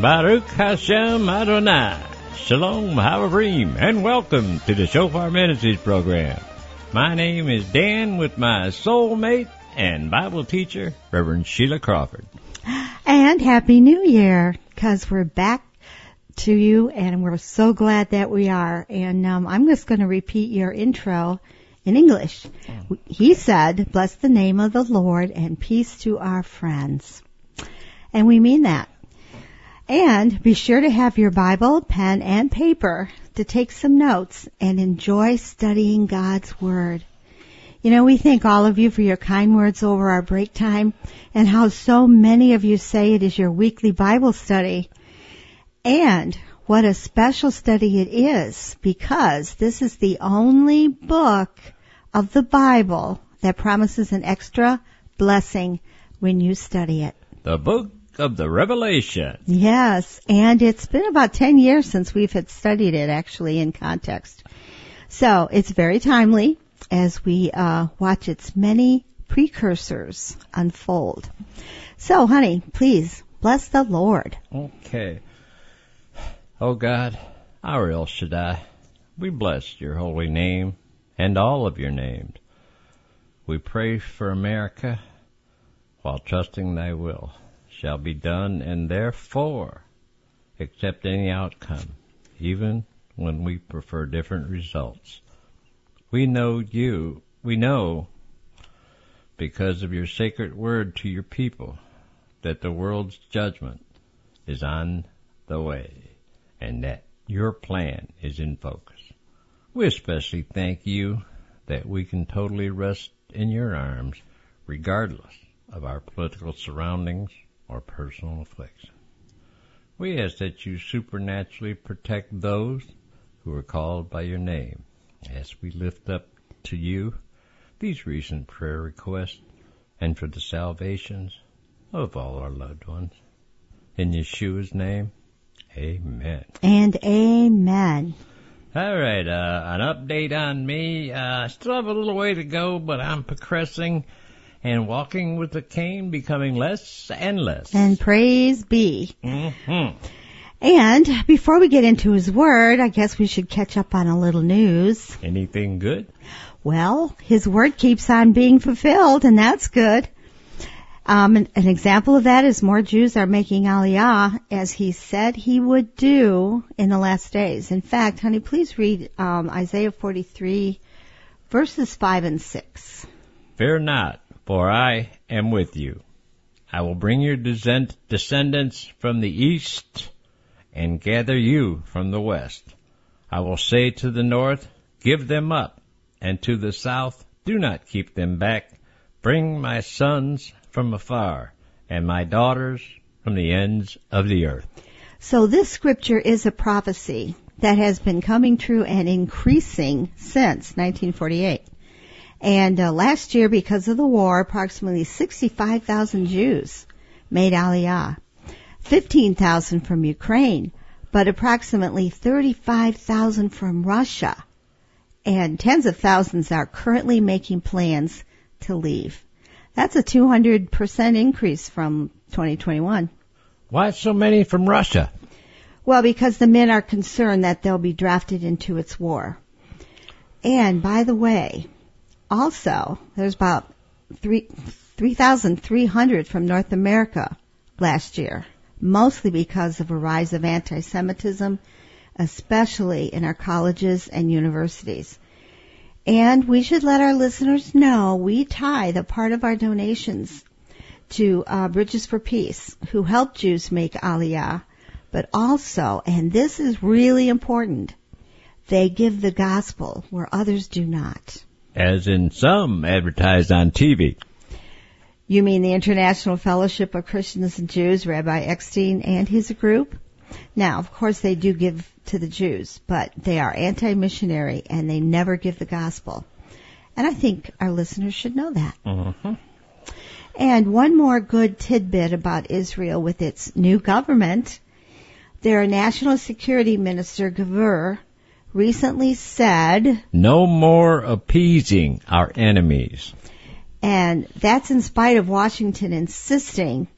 Baruch Hashem Adonai. Shalom Havavrim, and welcome to the Shofar Ministries program. My name is Dan with my soulmate and Bible teacher, Reverend Sheila Crawford. And Happy New Year, because we're back to you, and we're so glad that we are. And I'm just going to repeat your intro in English. He said, bless the name of the Lord and peace to our friends. And we mean that. And be sure to have your Bible, pen, and paper to take some notes and enjoy studying God's Word. You know, we thank all of you for your kind words over our break time and how so many of you say it is your weekly Bible study. And what a special study it is, because this is the only book of the Bible that promises an extra blessing when you study it. The book of the Revelation. Yes, and it's been about 10 years since we've had studied it actually in context. So it's very timely as we watch its many precursors unfold. So, honey, please bless the Lord. Okay. Oh God, our El Shaddai, we bless your holy name and all of your names. We pray for America while trusting thy will shall be done, and therefore accept any outcome, even when we prefer different results. We know because of your sacred word to your people that the world's judgment is on the way and that your plan is in focus. We especially thank you that we can totally rest in your arms regardless of our political surroundings or personal affliction. We ask that you supernaturally protect those who are called by your name as we lift up to you these recent prayer requests and for the salvations of all our loved ones. In Yeshua's name, amen. And amen. All right, an update on me. I still have a little way to go, but I'm progressing and walking with the cane, becoming less and less. And praise be. Mm-hmm. And before we get into his word, I guess we should catch up on a little news. Anything good? Well, his word keeps on being fulfilled, and that's good. An example of that is more Jews are making Aliyah, as he said he would do in the last days. In fact, honey, please read Isaiah 43, verses 5 and 6. Fear not, for I am with you. I will bring your descendants from the east and gather you from the west. I will say to the north, give them up, and to the south, do not keep them back. Bring my sons from afar, and my daughters from the ends of the earth. So this scripture is a prophecy that has been coming true and increasing since 1948. And last year, because of the war, approximately 65,000 Jews made Aliyah, 15,000 from Ukraine, but approximately 35,000 from Russia, and tens of thousands are currently making plans to leave. That's a 200% increase from 2021. Why so many from Russia? Well, because the men are concerned that they'll be drafted into its war. And by the way, also, there's about 3,300 from North America last year, mostly because of a rise of anti-Semitism, especially in our colleges and universities. And we should let our listeners know we tithe a part of our donations to Bridges for Peace, who help Jews make Aliyah, but also, and this is really important, they give the gospel where others do not. As in some advertised on TV. You mean the International Fellowship of Christians and Jews, Rabbi Eckstein and his group? Now, of course, they do give to the Jews, but they are anti-missionary and they never give the gospel. And I think our listeners should know that. Mm-hmm. And one more good tidbit about Israel with its new government. Their National Security Minister, Gavur, recently said, no more appeasing our enemies. And that's in spite of Washington insisting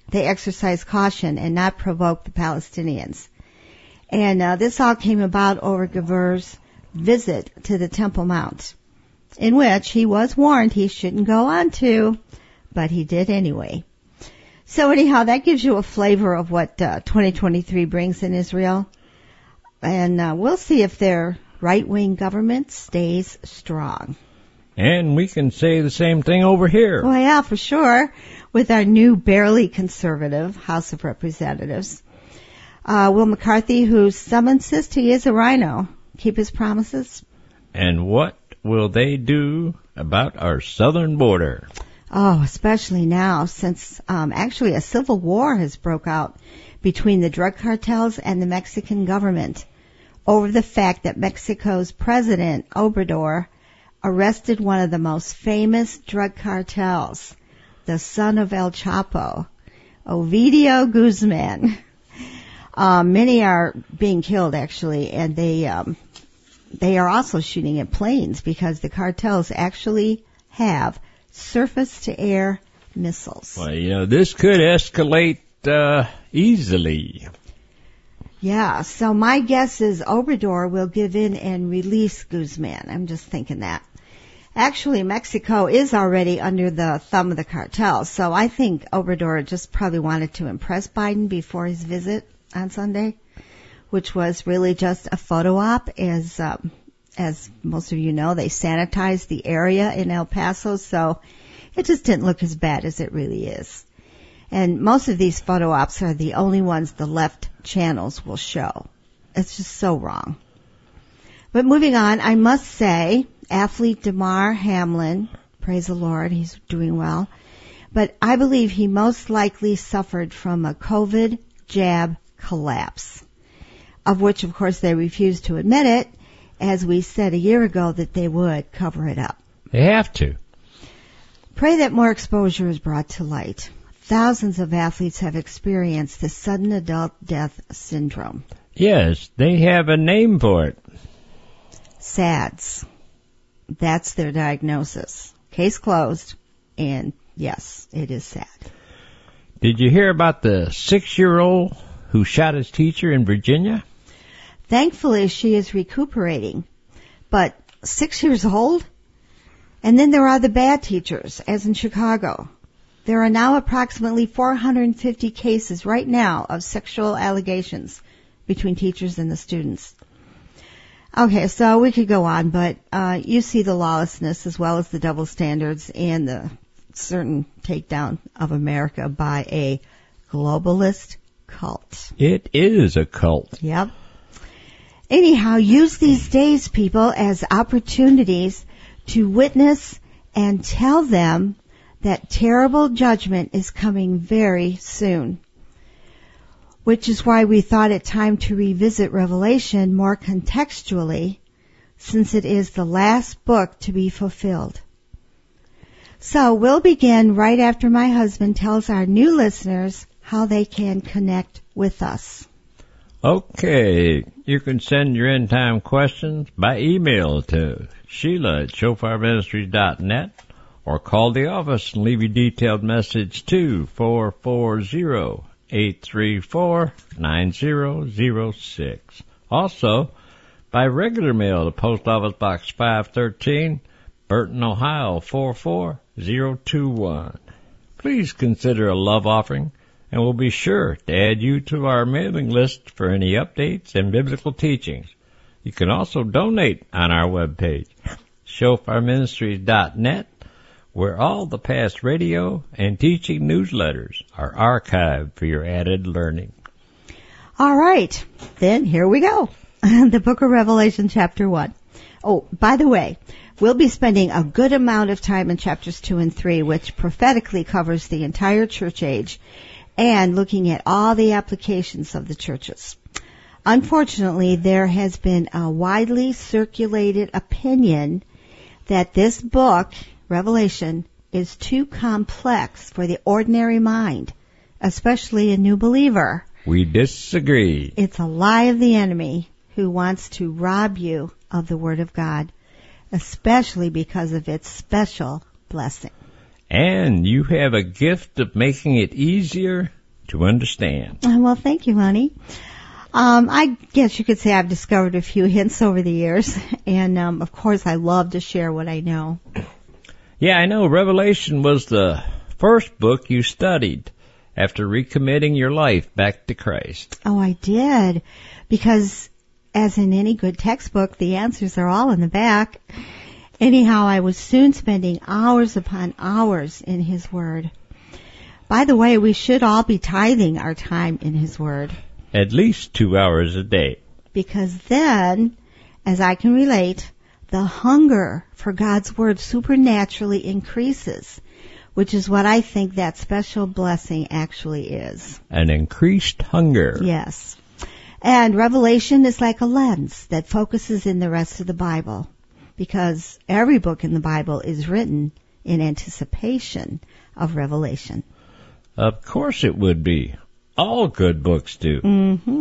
they exercise caution and not provoke the Palestinians. And this all came about over Gever's visit to the Temple Mount, in which he was warned he shouldn't go on to, but he did anyway. So anyhow, that gives you a flavor of what 2023 brings in Israel. And we'll see if their right-wing government stays strong. And we can say the same thing over here. Well, yeah, for sure, with our new barely conservative House of Representatives. Will McCarthy, who summonses he is a rhino, keep his promises? And what will they do about our southern border? Oh, especially now, since actually a civil war has broke out between the drug cartels and the Mexican government over the fact that Mexico's President Obrador arrested one of the most famous drug cartels, the son of El Chapo, Ovidio Guzman. Many are being killed, actually, and they are also shooting at planes because the cartels actually have surface-to-air missiles. Well, this could escalate easily. Yeah, so my guess is Obrador will give in and release Guzman. I'm just thinking that. Actually, Mexico is already under the thumb of the cartels, so I think Obrador just probably wanted to impress Biden before his visit on Sunday, which was really just a photo op. As most of you know, they sanitized the area in El Paso, so it just didn't look as bad as it really is. And most of these photo ops are the only ones the left channels will show. It's just so wrong. But moving on, I must say, athlete Damar Hamlin, praise the Lord, he's doing well. But I believe he most likely suffered from a COVID jab collapse, of which, of course, they refused to admit it, as we said a year ago that they would cover it up. They have to. Pray that more exposure is brought to light. Thousands of athletes have experienced the sudden adult death syndrome. Yes, they have a name for it. SADS. That's their diagnosis. Case closed, and yes, it is sad. Did you hear about the 6-year-old who shot his teacher in Virginia? Thankfully, she is recuperating. But 6 years old? And then there are the bad teachers, as in Chicago. There are now approximately 450 cases right now of sexual allegations between teachers and the students. Okay, so we could go on, but you see the lawlessness as well as the double standards and the certain takedown of America by a globalist cult. It is a cult. Yep. Anyhow, use these days, people, as opportunities to witness and tell them that terrible judgment is coming very soon. Which is why we thought it time to revisit Revelation more contextually, since it is the last book to be fulfilled. So we'll begin right after my husband tells our new listeners how they can connect with us. Okay, you can send your end time questions by email to Sheila@shofarministries.net or call the office and leave your detailed message to 440-834-9006. Also, by regular mail to Post Office Box 513, Burton, Ohio 44021. Please consider a love offering, and we'll be sure to add you to our mailing list for any updates and biblical teachings. You can also donate on our webpage, shofarministries.net, where all the past radio and teaching newsletters are archived for your added learning. All right, then here we go. The book of Revelation, chapter 1. Oh, by the way, we'll be spending a good amount of time in chapters 2 and 3, which prophetically covers the entire church age, and looking at all the applications of the churches. Unfortunately, there has been a widely circulated opinion that this book, Revelation, is too complex for the ordinary mind, especially a new believer. We disagree. It's a lie of the enemy who wants to rob you of the Word of God, especially because of its special blessing. And you have a gift of making it easier to understand. Well, thank you, honey. I guess you could say I've discovered a few hints over the years, and of course I love to share what I know. Yeah, I know Revelation was the first book you studied after recommitting your life back to Christ. Oh, I did, because as in any good textbook, the answers are all in the back. Anyhow, I was soon spending hours upon hours in His Word. By the way, we should all be tithing our time in His Word. At least 2 hours a day. Because then, as I can relate, the hunger for God's Word supernaturally increases, which is what I think that special blessing actually is. An increased hunger. Yes. And Revelation is like a lens that focuses in the rest of the Bible, because every book in the Bible is written in anticipation of Revelation. Of course it would be. All good books do. Mm-hmm.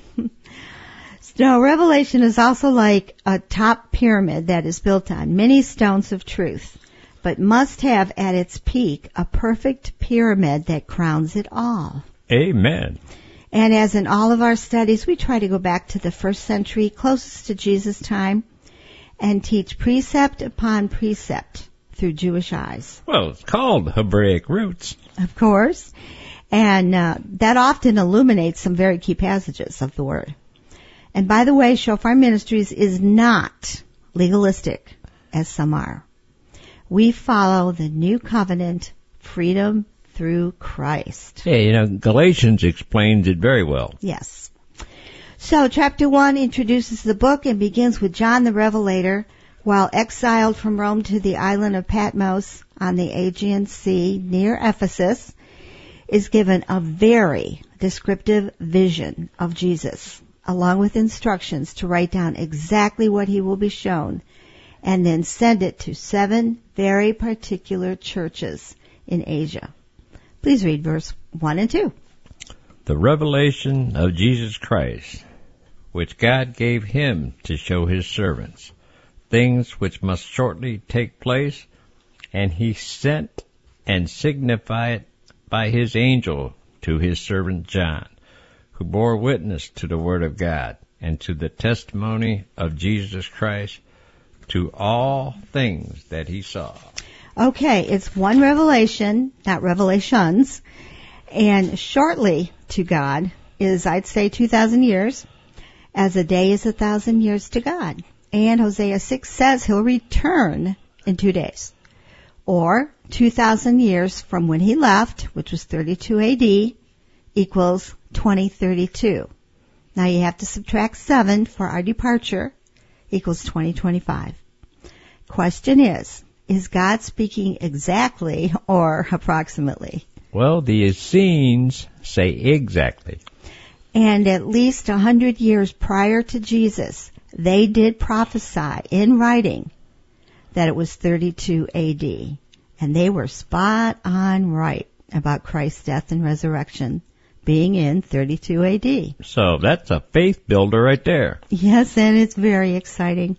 So Revelation is also like a top pyramid that is built on many stones of truth, but must have at its peak a perfect pyramid that crowns it all. Amen. And as in all of our studies, we try to go back to the first century closest to Jesus' time and teach precept upon precept through Jewish eyes. Well, it's called Hebraic roots. Of course. And that often illuminates some very key passages of the Word. And by the way, Shofar Ministries is not legalistic, as some are. We follow the new covenant, freedom through Christ. Yeah, Galatians explains it very well. Yes. So chapter 1 introduces the book and begins with John the Revelator, while exiled from Rome to the island of Patmos on the Aegean Sea near Ephesus, is given a very descriptive vision of Jesus, along with instructions to write down exactly what he will be shown, and then send it to 7 very particular churches in Asia. Please read verse 1 and 2. The revelation of Jesus Christ, which God gave him to show his servants, things which must shortly take place, and he sent and signified by his angel to his servant John, who bore witness to the word of God and to the testimony of Jesus Christ, to all things that he saw. Okay, it's one revelation, not revelations, and shortly to God is, I'd say, 2,000 years, as a day is 1,000 years to God. And Hosea 6 says he'll return in 2 days. Or 2,000 years from when he left, which was 32 AD, equals 2032. Now you have to subtract 7 for our departure, equals 2025. Question is God speaking exactly or approximately? Well, the Essenes say exactly. And at least 100 years prior to Jesus, they did prophesy in writing that it was 32 AD. And they were spot on right about Christ's death and resurrection being in 32 AD. So that's a faith builder right there. Yes, and it's very exciting.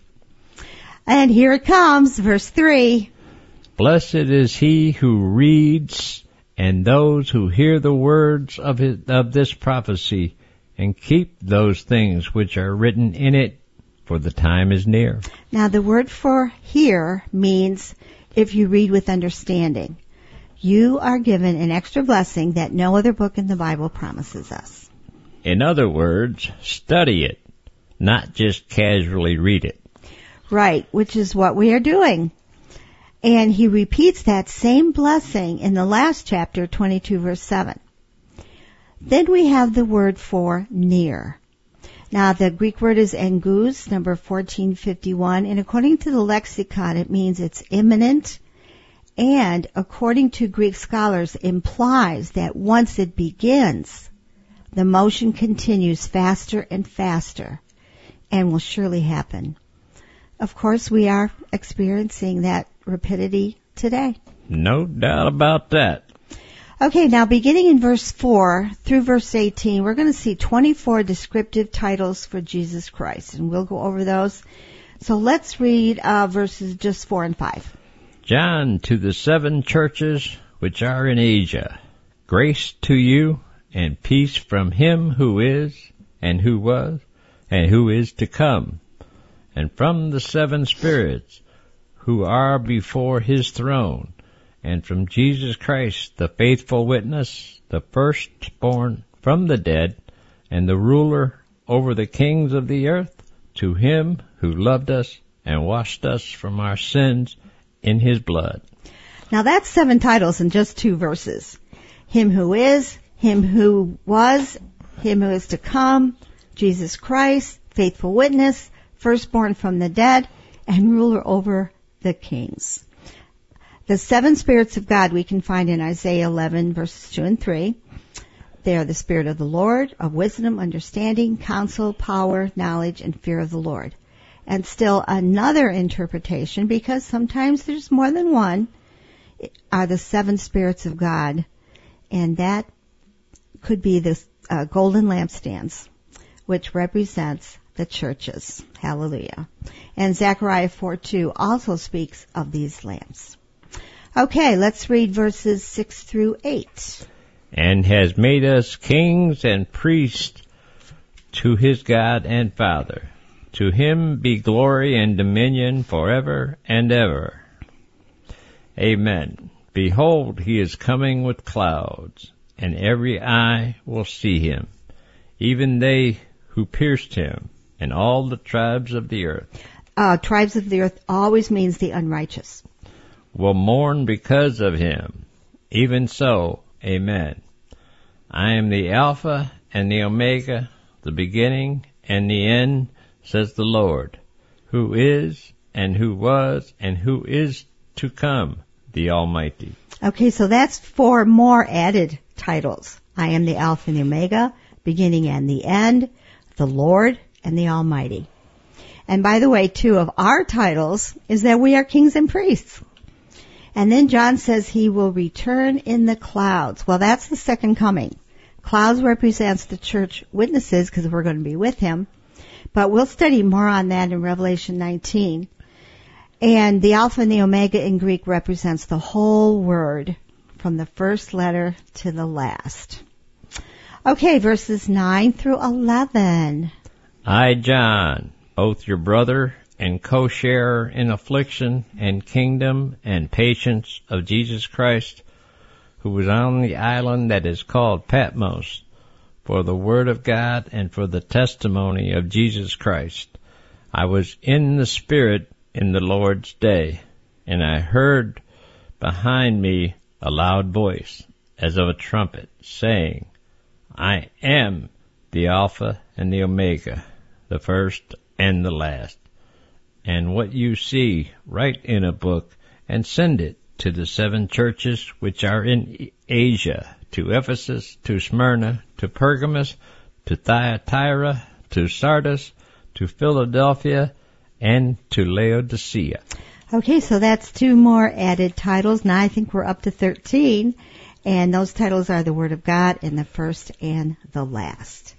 And here it comes, verse 3. Blessed is he who reads and those who hear the words of this prophecy and keep those things which are written in it, for the time is near. Now the word for hear means if you read with understanding. You are given an extra blessing that no other book in the Bible promises us. In other words, study it, not just casually read it. Right, which is what we are doing. And he repeats that same blessing in the last chapter, 22 verse 7. Then we have the word for near. Now the Greek word is engus, number 1451, and according to the lexicon it means it's imminent, and according to Greek scholars implies that once it begins, the motion continues faster and faster and will surely happen. Of course, we are experiencing that rapidity today. No doubt about that. Okay, now beginning in verse 4 through verse 18, we're going to see 24 descriptive titles for Jesus Christ, and we'll go over those. So let's read verses just 4 and 5. John, to the 7 churches which are in Asia, grace to you and peace from him who is, and who was, and who is to come, and from the 7 spirits who are before his throne, and from Jesus Christ, the faithful witness, the firstborn from the dead, and the ruler over the kings of the earth, to him who loved us and washed us from our sins in his blood. Now that's 7 titles in just 2 verses. Him who is, him who was, him who is to come, Jesus Christ, faithful witness, firstborn from the dead, and ruler over the kings. The 7 spirits of God we can find in Isaiah 11 verses 2 and 3. They are the Spirit of the Lord, of wisdom, understanding, counsel, power, knowledge, and fear of the Lord. And still another interpretation, because sometimes there's more than one, are the 7 spirits of God. And that could be the golden lampstands, which represents the churches. Hallelujah. And Zechariah 4:2 also speaks of these lamps. Okay, let's read verses 6 through 8. And has made us kings and priests to his God and Father. To him be glory and dominion forever and ever. Amen. Behold, he is coming with clouds, and every eye will see him, even they who pierced him, and all the tribes of the earth. Tribes of the earth always means the unrighteous. Will mourn because of him. Even so, amen. I am the Alpha and the Omega, the beginning and the end, says the Lord, who is and who was and who is to come, the Almighty. Okay, so that's 4 more added titles. I am the Alpha and the Omega, beginning and the end, the Lord and the Almighty. And by the way, 2 of our titles is that we are kings and priests. And then John says he will return in the clouds. Well, that's the second coming. Clouds represents the church witnesses because we're going to be with him. But we'll study more on that in Revelation 19. And the Alpha and the Omega in Greek represents the whole word from the first letter to the last. Okay, verses 9 through 11. I, John, both your brother and co-sharer in affliction and kingdom and patience of Jesus Christ, who was on the island that is called Patmos, for the word of God and for the testimony of Jesus Christ. I was in the Spirit in the Lord's day, and I heard behind me a loud voice, as of a trumpet, saying, I am the Alpha and the Omega, the first and the last. And what you see, write in a book and send it to the 7 churches which are in Asia, to Ephesus, to Smyrna, to Pergamos, to Thyatira, to Sardis, to Philadelphia, and to Laodicea. Okay, so that's 2 more added titles. Now I think we're up to 13. And those titles are the Word of God and the first and the last.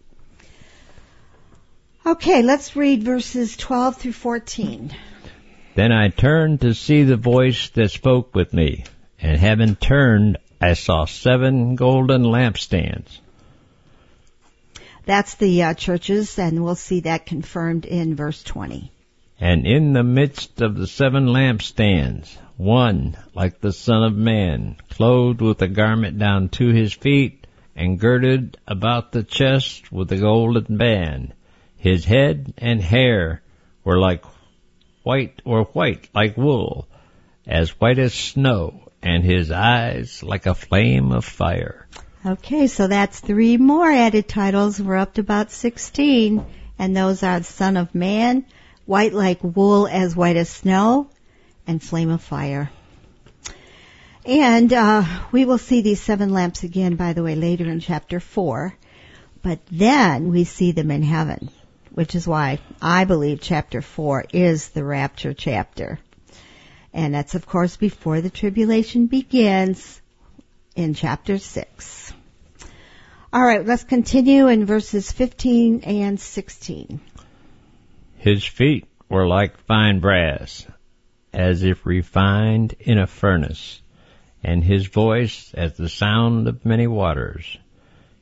Okay, let's read verses 12 through 14. Then I turned to see the voice that spoke with me, and having turned, I saw 7 golden lampstands. That's the churches, and we'll see that confirmed in verse 20. And in the midst of the 7 lampstands, one like the Son of Man, clothed with a garment down to his feet, and girded about the chest with a golden band. His head and hair were white like wool, as white as snow, and his eyes like a flame of fire. Okay, so that's 3 more added titles. We're up to about 16, and those are Son of Man, white like wool, as white as snow, and flame of fire. And we will see these 7 lamps again, by the way, later in chapter 4. But then we see them in heaven, which is why I believe chapter 4 is the rapture chapter. And that's, of course, before the tribulation begins in chapter 6. All right, let's continue in verses 15 and 16. His feet were like fine brass, as if refined in a furnace, and his voice as the sound of many waters.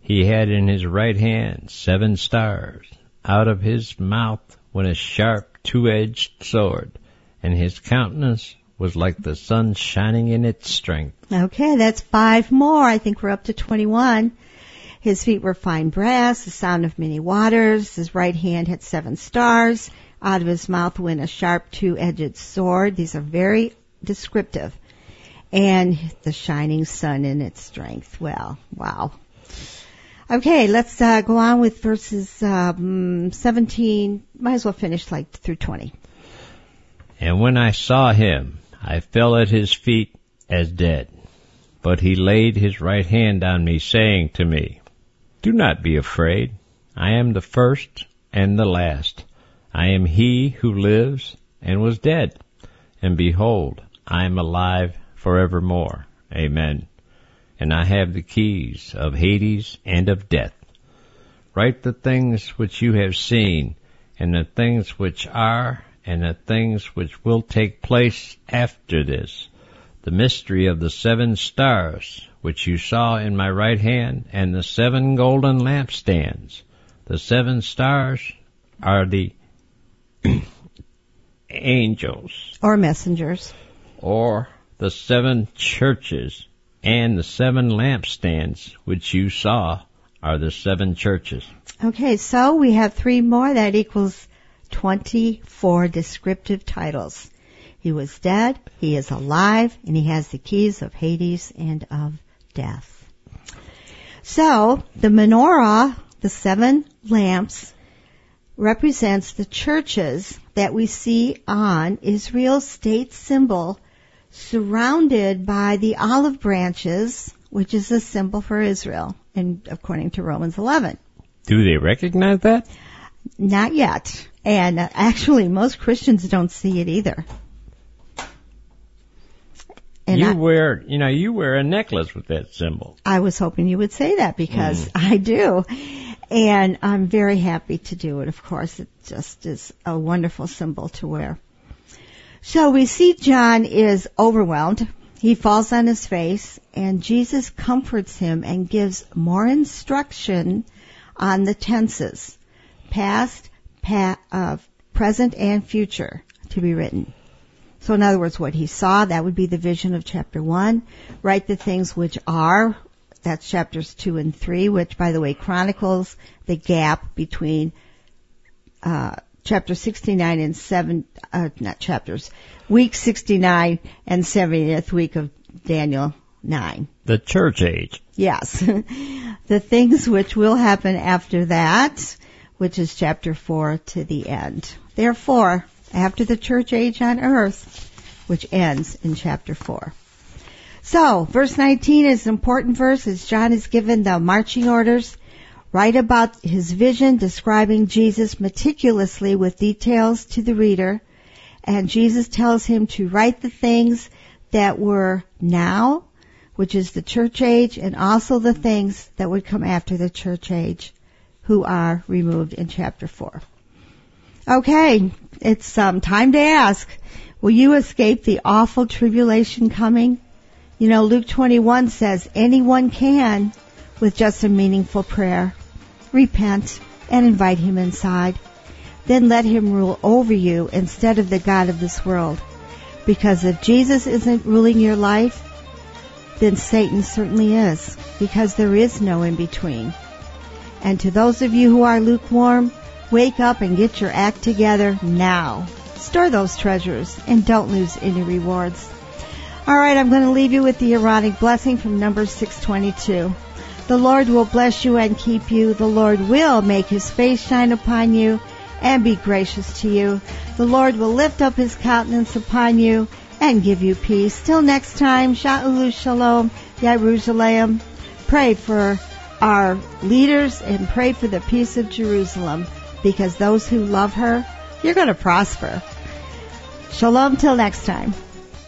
He had in his right hand 7 stars. Out of his mouth went a sharp 2-edged sword, and his countenance was like the sun shining in its strength. Okay, that's 5 more. I think we're up to 21. His feet were fine brass, the sound of many waters. His right hand had 7 stars. Out of his mouth went a sharp 2-edged sword. These are very descriptive. And the shining sun in its strength. Well, wow. Okay, let's go on with verses 17. Might as well finish through 20. And when I saw him, I fell at his feet as dead. But he laid his right hand on me, saying to me, Do not be afraid. I am the first and the last. I am he who lives and was dead. And behold, I am alive forevermore. Amen. And I have the keys of Hades and of death. Write the things which you have seen, and the things which are, and the things which will take place after this. The mystery of the 7 stars, which you saw in my right hand, and the 7 golden lampstands. The 7 stars are the angels. Or messengers. Or the 7 churches. And the 7 lampstands which you saw are the 7 churches. Okay, so we have 3 more. That equals 24 descriptive titles. He was dead, he is alive, and he has the keys of Hades and of death. So, the menorah, the 7 lamps, represents the churches that we see on Israel's state symbol, surrounded by the olive branches, which is a symbol for Israel, and according to Romans 11. Do they recognize that? Not yet. And actually, most Christians don't see it either. And you wear a necklace with that symbol. I was hoping you would say that because I do. And I'm very happy to do it, of course. It just is a wonderful symbol to wear. So we see John is overwhelmed. He falls on his face, and Jesus comforts him and gives more instruction on the tenses, past, present, and future, to be written. So in other words, what he saw, that would be the vision of chapter 1. Write the things which are, that's chapters 2 and 3, which, by the way, chronicles the gap between chapter 69 and week 69 and 70th week of Daniel 9. The church age. Yes. The things which will happen after that, which is chapter 4 to the end. Therefore, after the church age on earth, which ends in chapter 4. So, verse 19 is an important verse as John is given the marching orders. Write about his vision, describing Jesus meticulously with details to the reader. And Jesus tells him to write the things that were now, which is the church age, and also the things that would come after the church age, who are removed in chapter 4. Okay, it's time to ask, will you escape the awful tribulation coming? You know, Luke 21 says anyone can, with just a meaningful prayer, repent and invite him inside. Then let him rule over you instead of the God of this world. Because if Jesus isn't ruling your life, then Satan certainly is, because there is no in between. And to those of you who are lukewarm, wake up and get your act together now. Store those treasures and don't lose any rewards. All right, I'm going to leave you with the Aaronic blessing from Numbers 6:22. The Lord will bless you and keep you. The Lord will make his face shine upon you and be gracious to you. The Lord will lift up his countenance upon you and give you peace. Till next time, Sha'ulu Shalom, Yerushalayim. Pray for our leaders and pray for the peace of Jerusalem, because those who love her, you're going to prosper. Shalom till next time.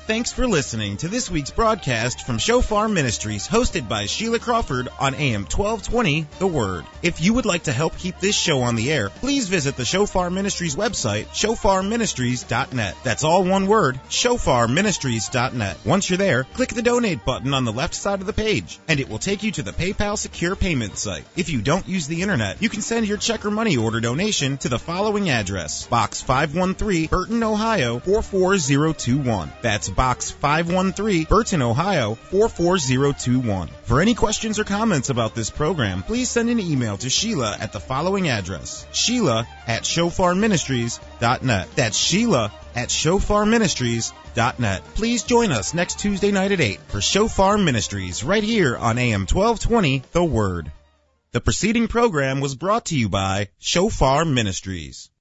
Thanks for listening to this week's broadcast from Shofar Ministries, hosted by Sheila Crawford on AM 1220, The Word. If you would like to help keep this show on the air, please visit the Shofar Ministries website, shofarministries.net. That's all one word, shofarministries.net. Once you're there, click the donate button on the left side of the page, and it will take you to the PayPal secure payment site. If you don't use the internet, you can send your check or money order donation to the following address: Box 513, Burton, Ohio 44021. That's Box 513, Burton, Ohio 44021. For any questions or comments about this program, please send an email to Sheila at the following address: Sheila@shofarministries.net. That's Sheila@shofarministries.net. Please join us next Tuesday night at 8 for Shofar Ministries right here on AM 1220, The Word. The preceding program was brought to you by Shofar Ministries.